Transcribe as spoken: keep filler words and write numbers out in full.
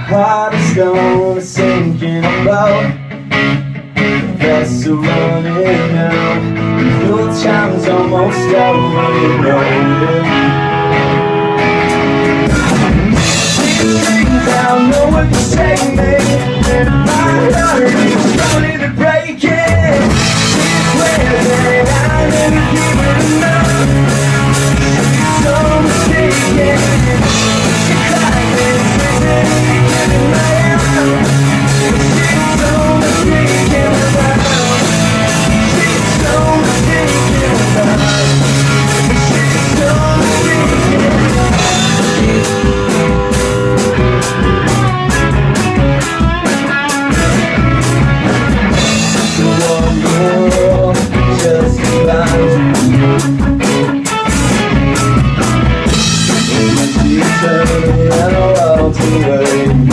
heart of stone is sinking about, the vessel running out, your time's almost up when you know it. Things I don't know what you say, mate, and my heart is slowly to breaking. These ways that I never give it enough, so mistaken. She's like this, isn't it in my arms? She's so mistaken about. She's so mistaken about. She's so mistaken about. The one girl just around you. When she turned around, I walked away.